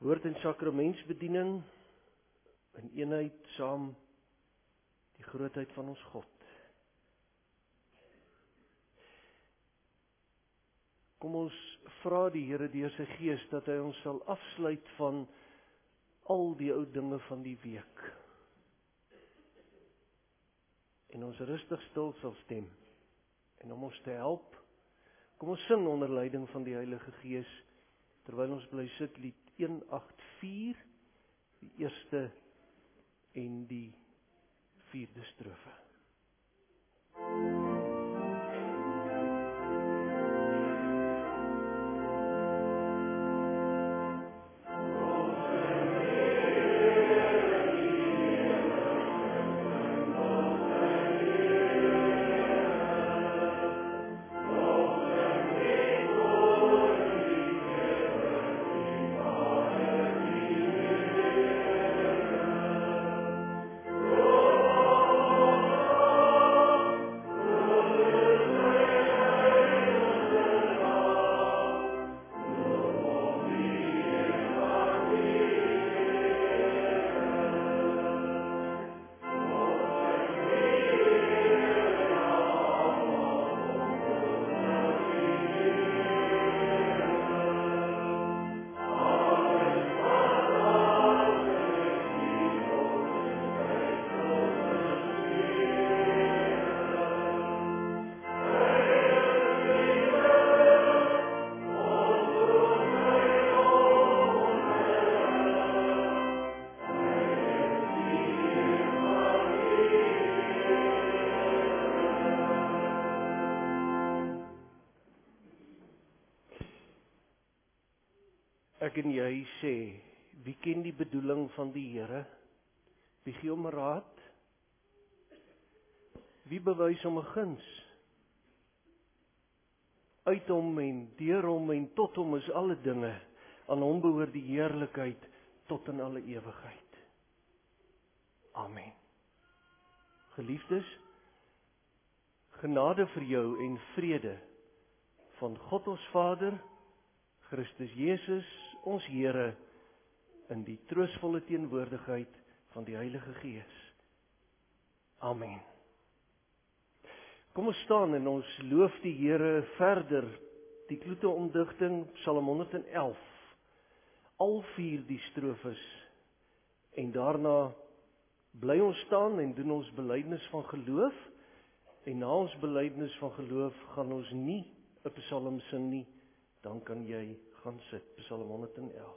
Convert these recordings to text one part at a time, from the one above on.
Woord en sakramentsbediening in eenheid saam die grootheid van ons God. Kom ons vra die Here deur sy Gees dat hy ons sal afsluit van al die ou dinge van die week. En ons rustig stil sal stem. En om ons te help, kom ons sing onder leiding van die Heilige Gees, terwyl ons bly sit lied 184, die eerste en die 4de strofe. Ek en jy sê, wie ken die bedoeling van die Here? Wie gee hom raad? Wie bewys hom 'n guns? Uit hom en deur hom en tot hom is alle dinge. Aan hom behoort die heerlikheid tot in alle ewigheid. Amen. Geliefdes, genade vir jou en vrede van God ons Vader, Christus Jesus, ons Here, in die troostvolle teenwoordigheid van die Heilige Gees. Amen. Kom ons staan en ons loof die Here verder, die kloete omdigting, Psalm 111, al 4 die strofes, en daarna bly ons staan en doen ons belydenis van geloof, en na ons belydenis van geloof gaan ons nie 'n psalm sing nie, dan kan jy gaan sit, Psalm 111.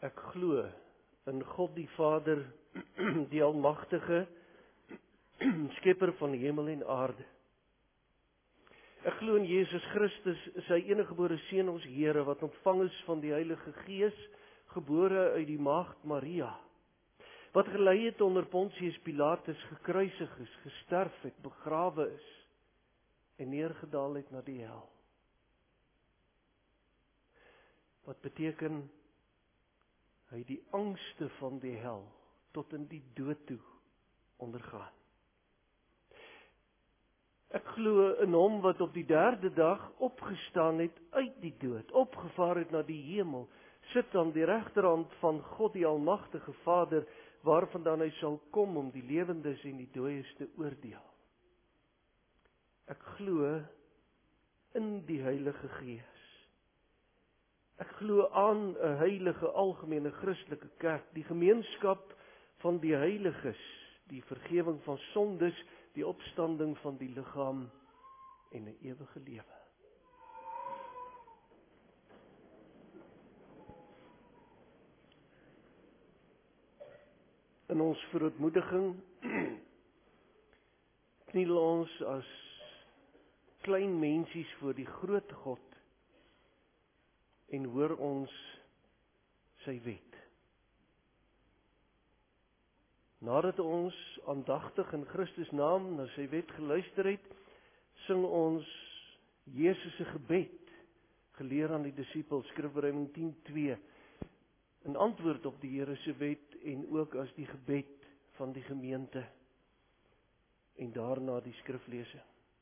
Ek glo in God die Vader, die Almagtige, Skepper van hemel en aarde. Ek glo in Jesus Christus, sy eniggebore Seun, ons Here, wat ontvang is van die Heilige Gees, gebore uit die maagd Maria, wat gelei het onder Pontius Pilatus, gekruisig is, gesterf het, begrawe is en neergedaal het na die hel. Wat beteken, hy die angste van die hel tot in die dood toe ondergaan. Ek glo in hom wat op die 3de dag opgestaan het uit die dood, opgevaar het na die hemel, sit aan die regterhand van God die Almagtige Vader, waarvandaan hy sal kom om die lewendes en die dooies te oordeel. Ek glo in die Heilige Gees. Ek glo aan 'n heilige algemene Christelike kerk, die gemeenskap van die heiliges, die vergifnis van sondes, die opstanding van die liggaam en 'n ewige lewe. In ons verootmoediging kniel ons as klein mensies voor die groot God en hoor ons sy wet. Nadat ons aandagtig in Christus naam na sy wet geluister het, sing ons Jesus se gebed, geleer aan die disippels, Skrifbereiding 10:2, in antwoord op die Here se wet en ook as die gebed van die gemeente en daarna die skriflesing.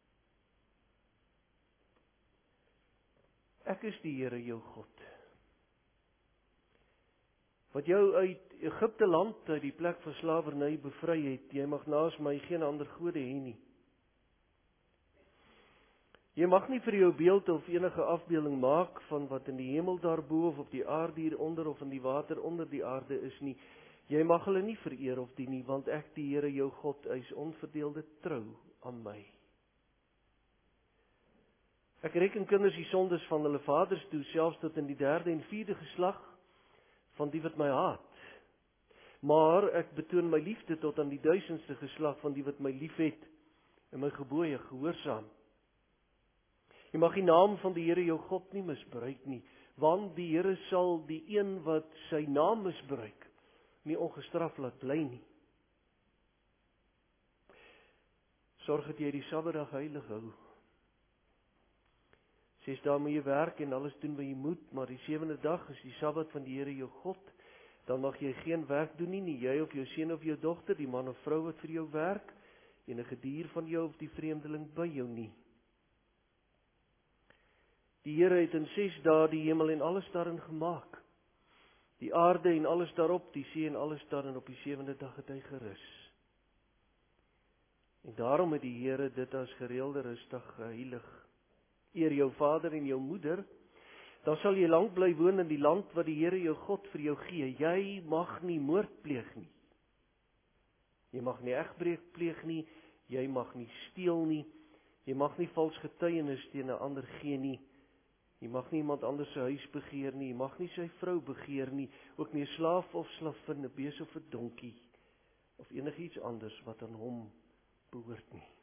Ek is die Here jou God, wat jou uit Egipte land, uit die plek van slawerny bevry het. Jy mag naas my geen ander gode hê nie. Jy mag nie vir jou beeld of enige afbeelding maak van wat in die hemel daarbo of op die aarde hieronder of in die water onder die aarde is nie. Jy mag hulle nie vereer of dien nie, want ek, die Here jou God, is onverdeelde trou aan my. Ek reken kinders die sondes van hulle vaders toe, selfs tot in die 3de en 4de geslag van die wat my haat. Maar ek betoon my liefde tot aan die 1000ste geslag van die wat my liefhet en my gebooie gehoorsaam. Jy mag die naam van die Here jou God nie misbruik nie, want die Here sal die een wat sy naam misbruik nie ongestraf laat bly nie. Sorg dat jy die Sabbatdag heilig hou. 6 dae moet jy werk en alles doen wat jy moet, maar die 7de dag is die Sabbat van die Here jou God. Dan mag jy geen werk doen nie jy of jou seun of jou dogter, die man of vrou wat vir jou werk, enige dier van jou of die vreemdeling by jou nie. Die Here het in 6 dae die hemel en alles daarin gemaak. Die aarde en alles daarop, die see en alles daarin, op die 7de dag het hy gerus. En daarom het die Here dit as gereelde rustig geheilig. Eer jou vader en jou moeder, dan sal jy lank bly woon in die land wat die Here jou God vir jou gee. Jy mag nie moord pleeg nie. Jy mag nie egbreek pleeg nie, jy mag nie steel nie, jy mag nie vals getuienis teen 'n ander gee nie. Jy mag nie iemand anders se huis begeer nie, jy mag nie sy vrou begeer nie, ook nie 'n slaaf of slavin, 'n bees of 'n donkie, of enigiets anders wat aan hom behoort nie.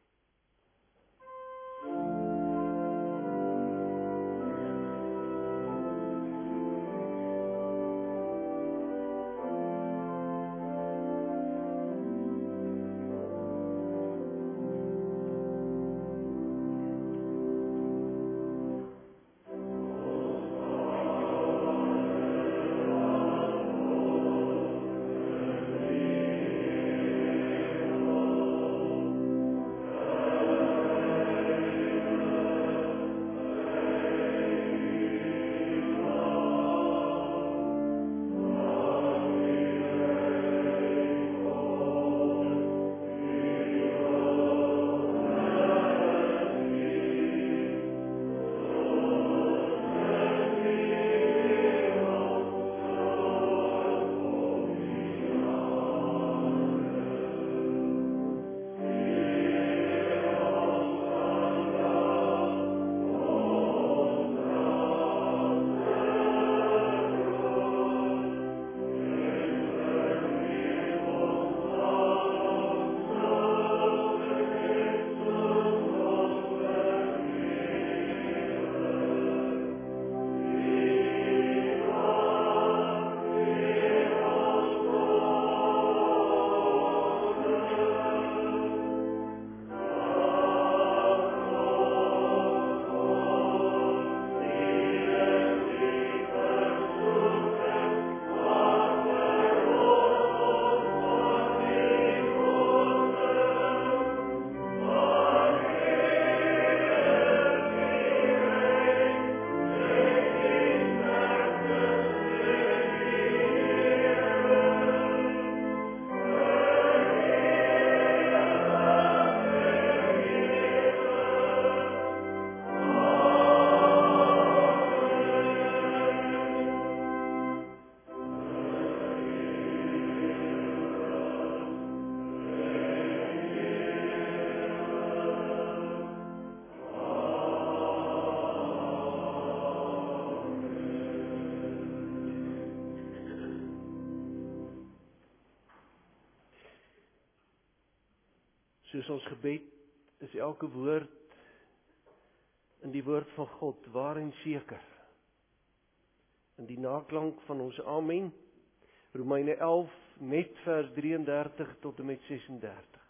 Soos ons gebed is elke woord in die woord van God waar en seker. In die naklank van ons amen, Romeine 11, net vers 33 tot en met 36.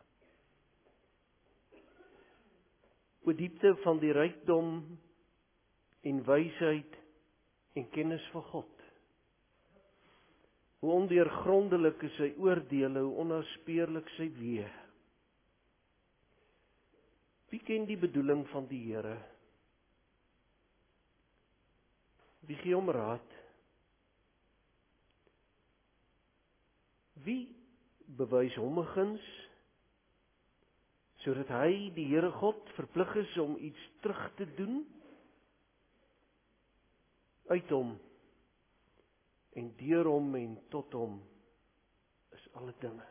O diepte van die rykdom en wysheid en kennis van God. Hoe ondeurgrondelik is sy oordeele, hoe onnaspeurlik sy weë. Wie ken die bedoeling van die Here? Wie gee hom raad? Wie bewys hom 'n guns, sodat hy, die Here God, verplig is om iets terug te doen? Uit hom, en deur hom en tot hom, is alle dinge.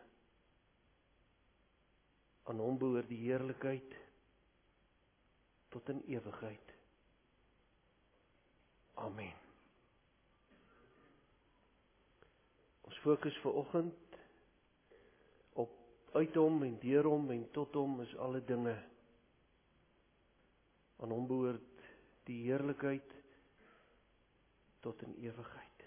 Aan hom behoort die heerlikheid, tot in ewigheid. Amen. Ons fokus vanoggend op uit hom en deur hom en tot hom is alle dinge. Aan hom behoort die heerlikheid tot in ewigheid.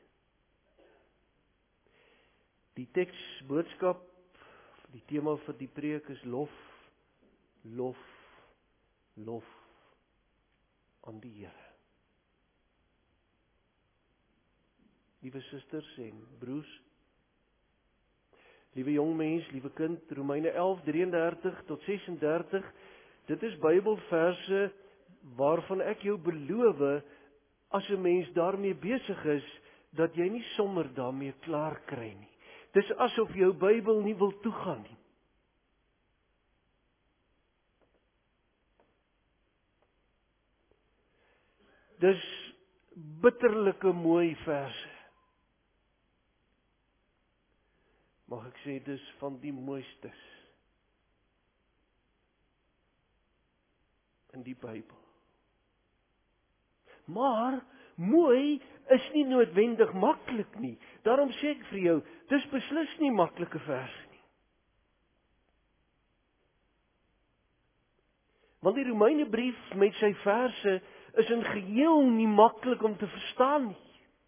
Die teksboodskap, die tema vir die preek is lof, lof, lof aan die Here. Liewe susters en broers, liewe jong mens, liewe kind, Romeine 11, 33 tot 36, dit is Bybelverse waarvan ek jou beloof, as 'n mens daarmee besig is, dat jy nie sommer daarmee klaar kry nie. Dis asof jou Bybel nie wil toegaan nie. Dis bitterlike mooi verse. Mag ek sê, dis van die mooistes in die Bybel. Maar mooi is nie noodwendig maklik nie. Daarom sê ek vir jou, dis beslis nie maklike verse nie. Want die Romeinebrief met sy verse is in geheel nie maklik om te verstaan nie.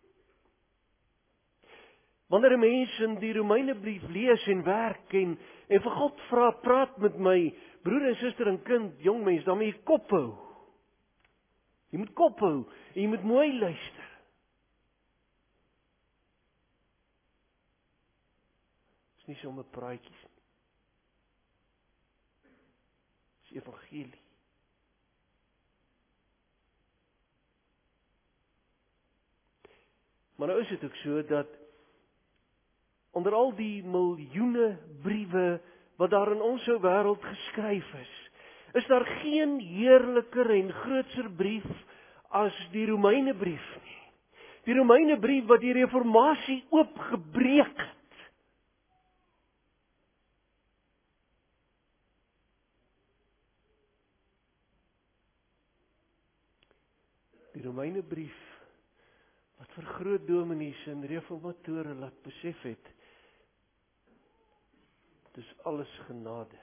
Wanneer 'n mens in die Romeinebrief lees en werk en vir God vra, praat met my, broer en suster en kind, jong mens, dan moet jy kop hou. Jy moet kop hou en jy moet mooi luister. Dis nie sommer praatjies nie. Dis evangelie. Maar nou is dit ook so dat onder al die miljoene briewe wat daar in ons ou wêreld geskryf is daar geen heerliker en grootser brief as die Romeinebrief nie. Die Romeinebrief wat die reformatie oopgebreek het. Die Romeinebrief wat vir groot dominees en reformatore laat besef het, dis alles genade.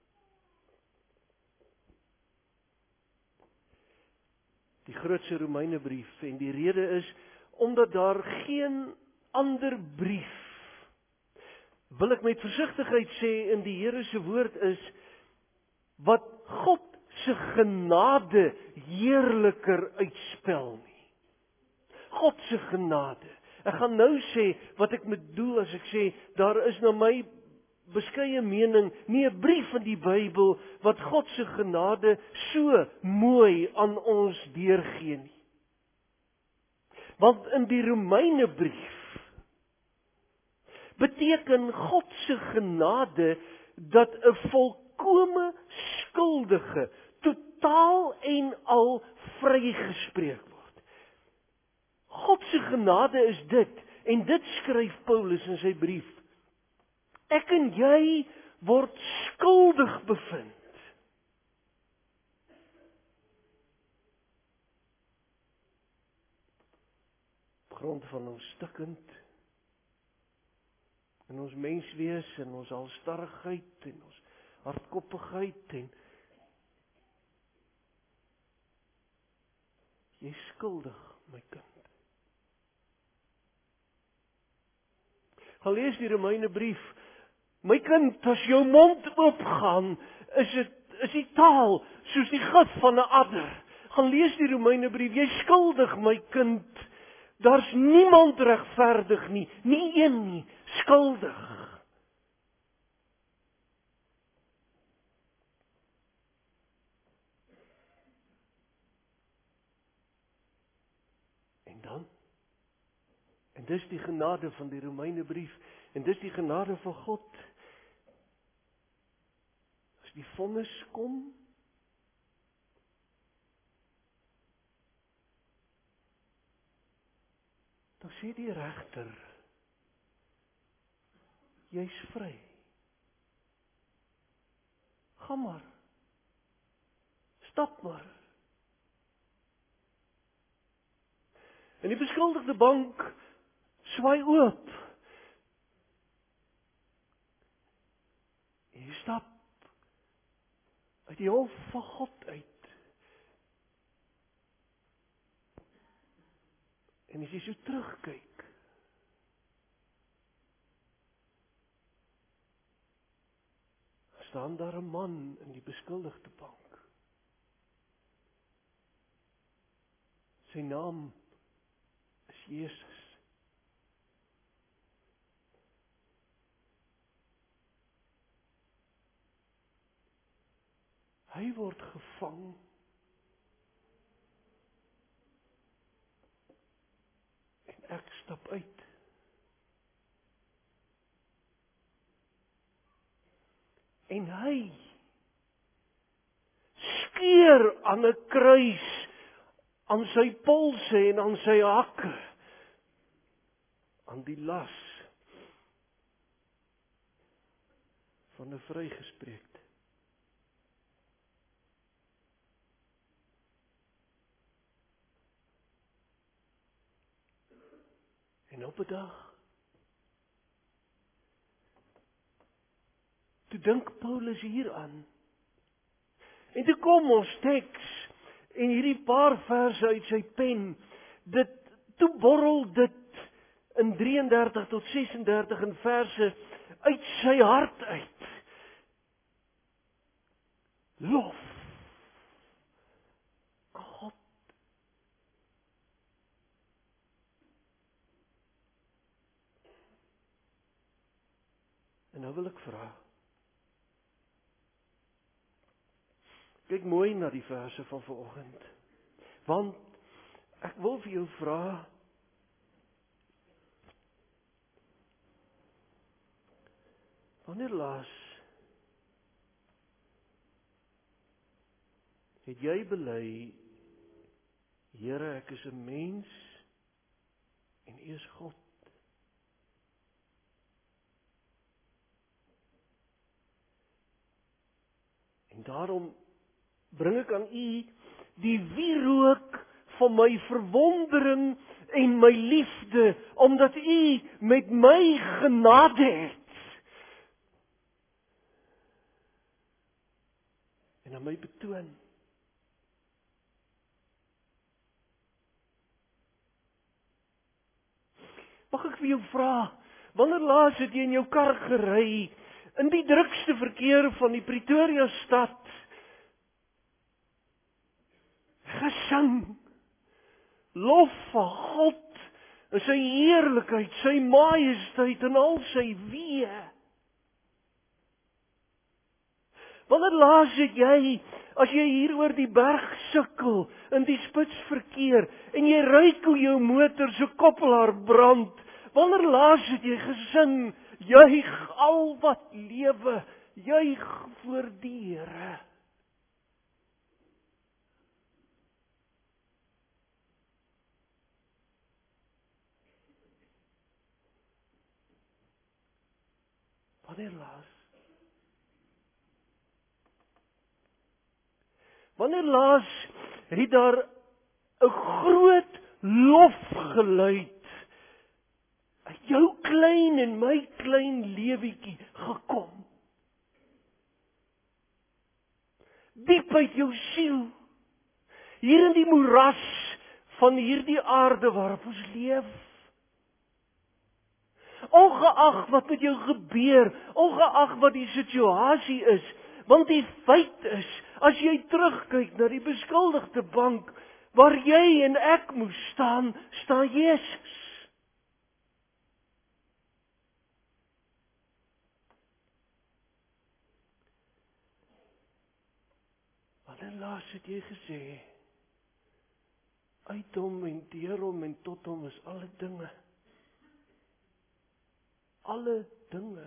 Die grootste Romeinebrief, en die rede is, omdat daar geen ander brief, wil ek met versigtigheid sê in die Here se woord is, wat God se genade heerliker uitspel nie. God se genade. Ek gaan nou sê wat ek bedoel as ek sê, daar is na my beskeie mening nie 'n brief in die Bybel wat God se genade so mooi aan ons deurgee nie. Want in die Romeinebrief beteken God se genade dat 'n volkome skuldige totaal en al vrygespreek word. God se genade is dit, en dit skryf Paulus in sy brief. Ek en jy word skuldig bevind. Op grond van ons stikkend, en ons menswees, en ons halstarrigheid, en ons hardkoppigheid en jy is skuldig, my kind. Gaan lees die Romeinebrief. My kind, as jou mond oopgaan, is die taal soos die gif van 'n adder. Gaan lees die Romeinebrief. Jy is skuldig, my kind. Daar's niemand regverdig nie, nie een nie, skuldig. En dan? En dis die genade van die Romeinebrief, en dis die genade van God. As die vonnis kom, dan sê die regter, jy's vry. Gaan maar. Stap maar. En die beskuldigde bank swaai oop. En jy stap uit die hof van God uit. En as jy so terugkyk, staan daar 'n man in die beskuldigde bank. Sy naam is Jesus. Hy word gevang en ek stap uit. En hy skeur aan 'n kruis, aan sy polse en aan sy hakke, aan die las van 'n vrygespreekte. En op 'n dag, toe dink Paulus hieraan. En toe kom ons teks en hierdie paar verse uit sy pen, toe borrel dit in 33 tot 36 in verse uit sy hart uit. Lof God. En nou wil ek vra, kyk mooi na die verse van vanoggend, want ek wil vir jou vra, wanneer laas het jy bely, Here, ek is 'n mens en U is God? En daarom bring ek aan U die wierook van my verwondering en my liefde, omdat U met my genade het. En aan my betoon. Mag ek vir jou vra, wanneer laas het jy in jou kar gery, in die drukste verkeer van die Pretoria stad, gesing, lof van God, en sy heerlikheid, sy majesteit en al sy weë? Wanneer laas het jy, as jy hier oor die berg sukkel, in die spitsverkeer, en jy ruik hoe jou motor so koppelaar brand, wanneer laas het jy gesing, juig al wat lewe, juig voor die Here? Wanneer laas? Wanneer laas het daar 'n groot lofgeluid uit jou klein en my klein lewetjie gekom? diep uit jou siel. Hier in die moeras van hierdie aarde waarop ons leef. Ongeag wat met jou gebeur, ongeag wat die situasie is, want die feit is, as jy terugkyk na die beskuldigde bank, waar jy en ek moes staan, staan Jesus. Wanneer laas het jy gesê, uit hom en deur hom en tot hom is alle dinge. Alle dinge.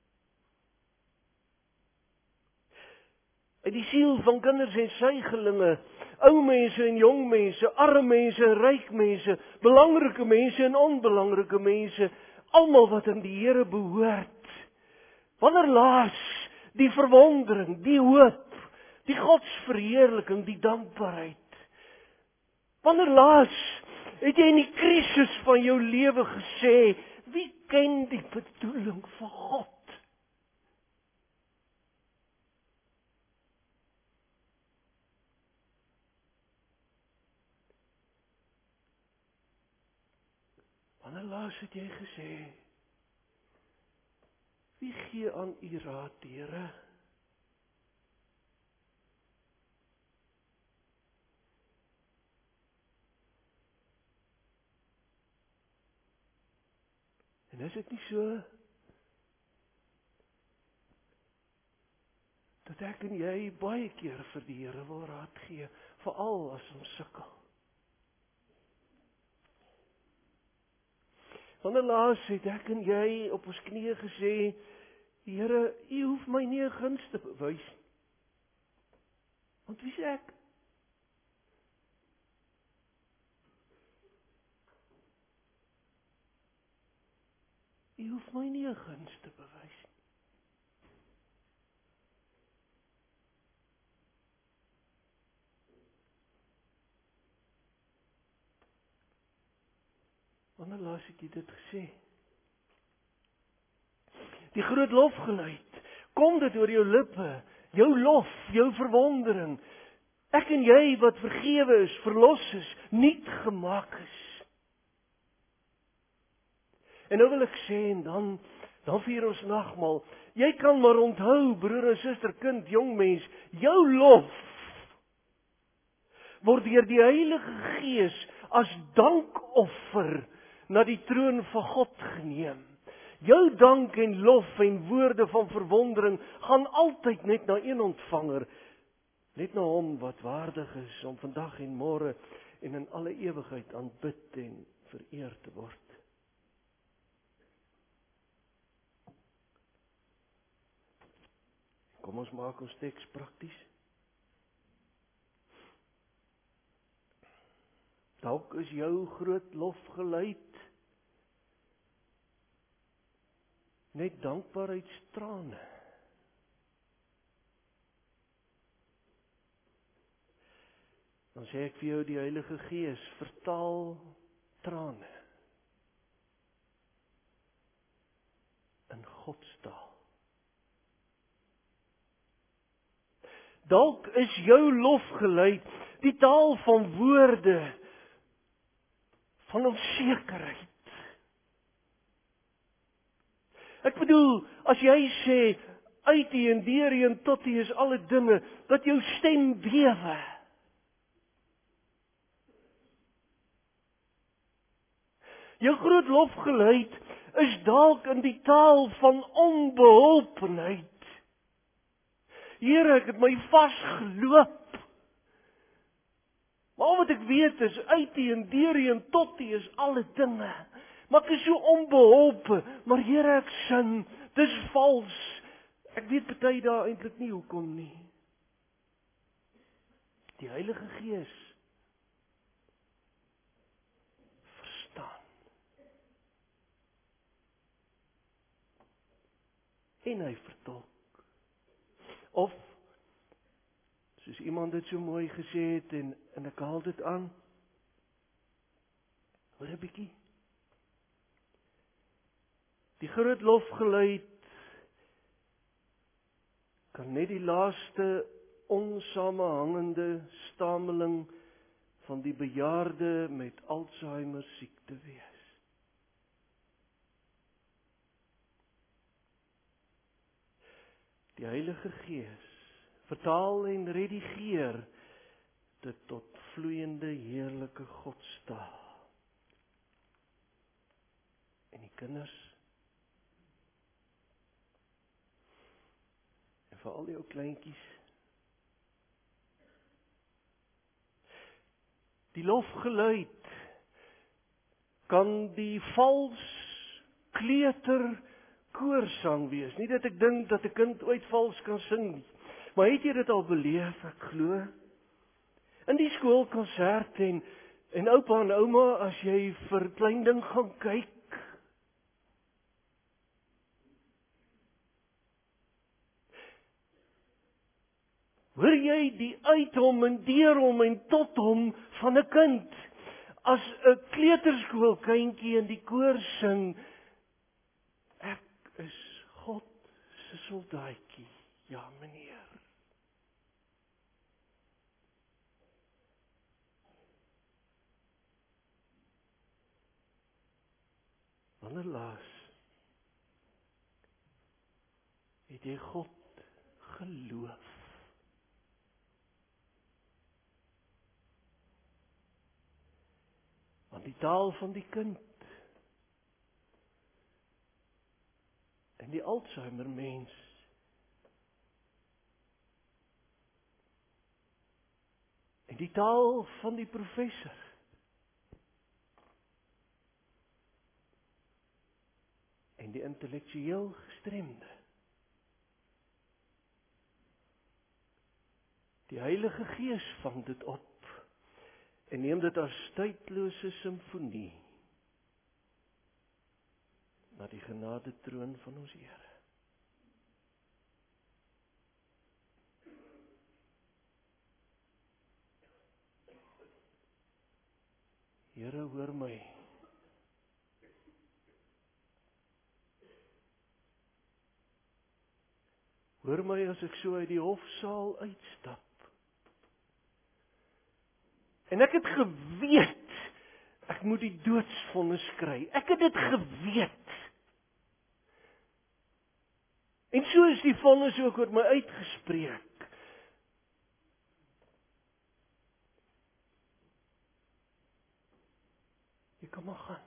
Uit die siel van kinders en suigelinge, ou mense en jong mense, arme mense en ryk mense, belangrike mense en onbelangrike mense, almal wat aan die Here behoort. Wanneer laas die verwondering, die hoop, die godsverheerliking, die dankbaarheid. Wanneer laas het jy in die krisis van jou lewe gesê, wie ken die bedoeling van God? Wanneer laas het jy gesê, wie gee aan u raad, Here? En is dit nie so, dat ek en jy baie keer vir die Here wil raad gee, veral as ons sukkel? Wanneer laas het ek en jy op ons knieë gesê, Here, u hoef my nie 'n guns te bewys. Want wie is ek? U hoef my nie 'n guns te bewys. Wanneer laas het jy dit gesê? Die groot lofgeluid, kom dit oor jou lippe, jou lof, jou verwondering. Ek en jy wat vergewe is, verlos is, nuut gemaak is. En nou wil ek sê, en dan vier ons nagmaal. Jy kan maar onthou, broer en suster, kind, jong mens, jou lof word deur die Heilige Gees as dankoffer na die troon van God geneem. Jou dank en lof en woorde van verwondering gaan altyd net na een ontvanger, net na hom wat waardig is om vandag en môre en in alle ewigheid aanbid en vereer te word. Kom ons maak ons teks prakties. Dalk is jou groot lofgeluid net dankbaarheidstrane. Dan sê ek vir jou, die Heilige Gees vertaal trane in Godstaal. Dalk is jou lofgeluid die taal van woorde, van onsekerheid. Ek bedoel, as jy sê, uit U en deur U en tot U is alle dinge, dat jou stem bewe. Jou groot lofgeluid is dalk in die taal van onbeholpenheid. Here, ek het my vasgeloop. Maar al wat ek weet is, uit U en deur U en tot U is alle dinge. Maar ek is so onbeholpe, maar Here, ek sin, dis vals. Ek weet party daar eintlik nie hoekom nie. Die Heilige Gees verstaan. En hy vertolk. Of, soos iemand dit so mooi gesê het, en ek haal dit aan, hoor 'n bietjie. Die groot lofgeluid kan net die laaste onsamehangende stameling van die bejaarde met Alzheimer siekte wees. Die Heilige Gees vertaal en redigeer dit tot vloeiende heerlike Godstaal. En die kinders, en vir al die ou kleintjies, die lofgeluid kan die vals kleuter koorsang wees. Nie dat ek dink dat 'n kind ooit vals kan sing nie, maar het jy dit al beleef, ek glo? In die skoolkonsert en oupa en ouma, as jy vir klein ding gaan kyk, hoor jy die uit hom en deur hom en tot hom van 'n kind. As 'n kleuterskoolkindjie in die koor sing, ek is God se soldaatjie, ja meneer. Wanneer laas het jy God geloof? Want die taal van die kind en die Alzheimer mens en die taal van die professor en die intellektueel gestremde. Die Heilige Gees vang dit op en neem dit as tydlose simfonie na die genadetroon van ons Here. Here, hoor my. Hoor my as ek so uit die hofsaal uitstap. En ek het geweet, ek moet die doodsvonnis kry. Ek het dit geweet. En so is die vonnis ook oor my uitgespreek. Jy kan maar gaan.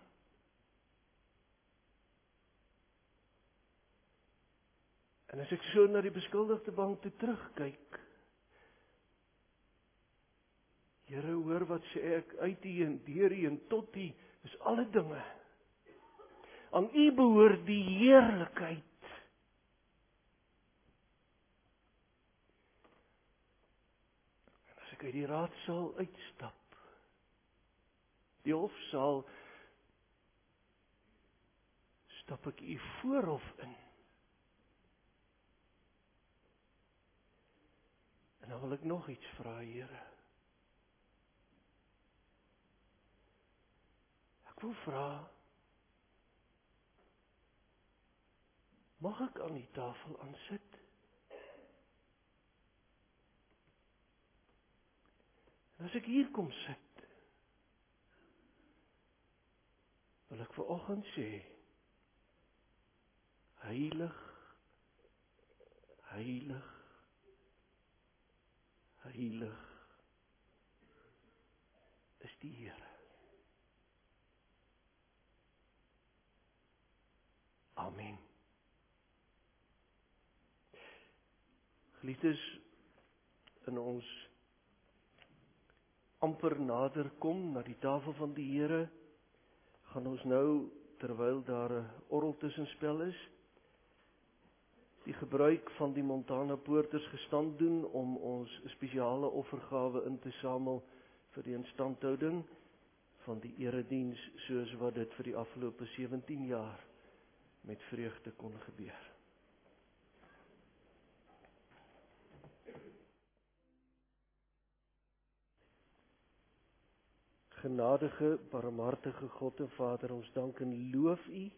En as ek so na die beskuldigde bank toe terugkyk, Here, hoor wat sê ek, uit U en deur U en tot U is alle dinge. Aan U behoort die heerlikheid. En as ek uit die raadsaal uitstap, die hofsaal, stap ek U voorhof in. En dan wil ek nog iets vra, Here. Ek wil vra, mag ek aan die tafel aansit? En as ek hier kom sit, wil ek vanoggend sê, heilig, heilig, heilig is die Here. Amen. Geliefdes, in ons amper nader kom na die tafel van die Here, gaan ons nou, terwyl daar 'n orgel tussenspel is, die gebruik van die Montana Poorters gestand doen om ons spesiale offergawe in te samel vir die instandhouding van die erediens, soos wat dit vir die afgelope 17 jaar met vreugde kon gebeur. Genadige, barmhartige God en Vader, ons dank en loof U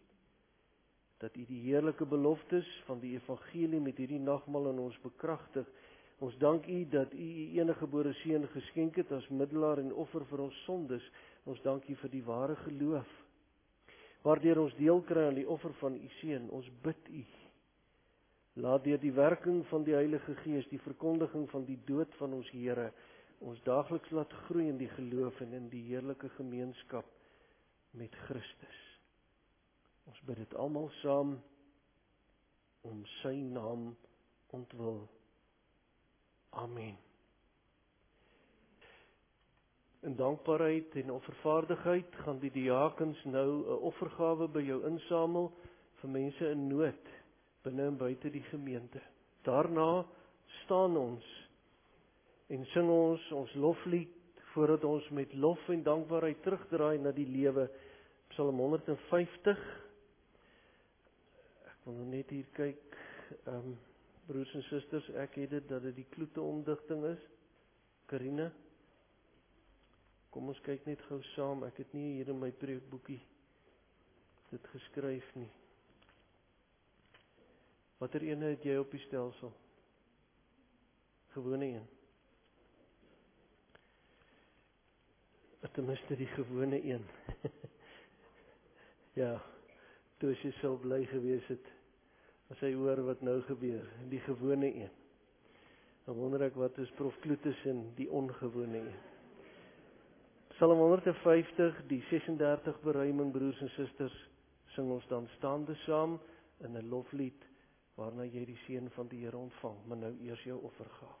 dat U die heerlike beloftes van die evangelie met hierdie nagmaal in ons bekragtig, Ons dank U dat U U enige gebore seun geskenk het as middelaar en offer vir ons sondes. Ons dank U vir die ware geloof, waardeur ons deel kry aan die offer van U seun. Ons bid U, laat deur die werking van die Heilige Gees, die verkondiging van die dood van ons Here, ons daagliks laat groei in die geloof en in die heerlike gemeenskap met Christus. Ons bid dit almal saam om sy naam ontwil. Amen. In dankbaarheid en offervaardigheid gaan die diakens nou 'n offergawe by jou insamel vir mense in nood binne en buite die gemeente. Daarna staan ons en sing ons loflied voordat ons met lof en dankbaarheid terugdraai na die lewe. Psalm 150. Ek wil net hier kyk, broers en susters, ek het dit dat dit die Kloete omdigting is. Karine, kom ons kyk net gou saam. Ek het nie hier in my preekboekie dit geskryf nie. Watter ene het jy op die stelsel? Gewone een. Ten minste die gewone een. Ja, toe sy sal bly gewees het as hy hoor wat nou gebeur, die gewone een. Dan wonder ek wat is Prof Kloete se die ongewone een. Psalm 150, die 36 beruiming, broers en susters, sing ons dan staande saam in 'n loflied waarna jy die seën van die Here ontvang. Maar nou eers jou offergawe.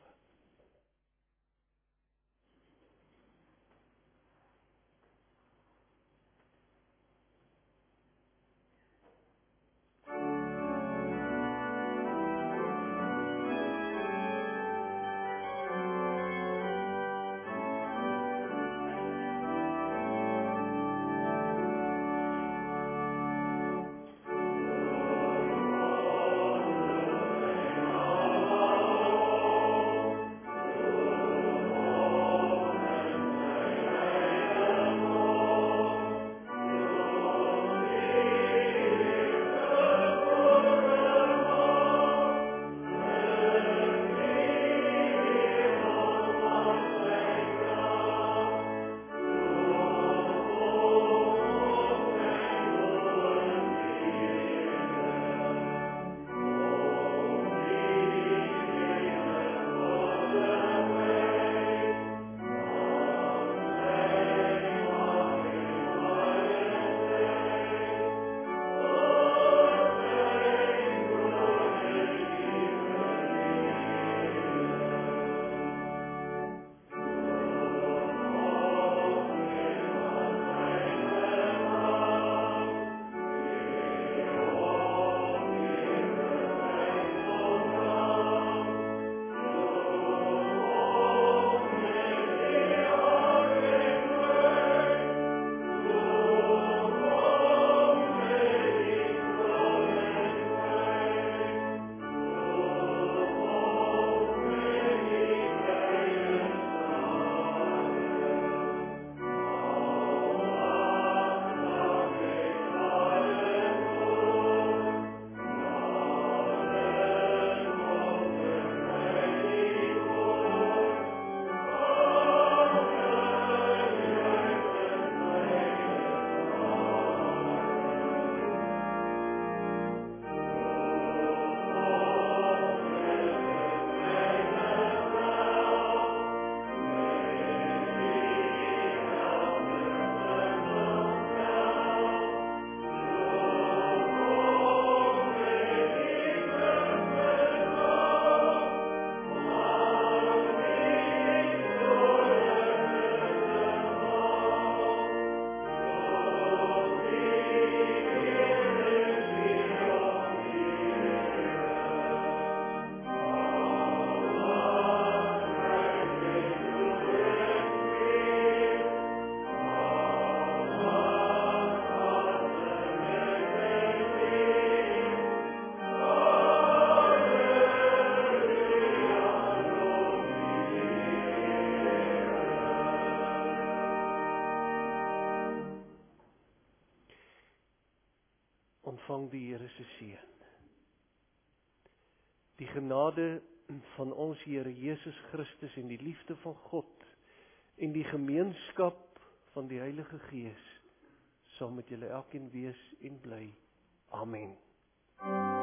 Ontvang die Here se seën. Die genade van ons Here Jesus Christus en die liefde van God en die gemeenskap van die Heilige Gees saam met julle elkeen wees en bly. Amen.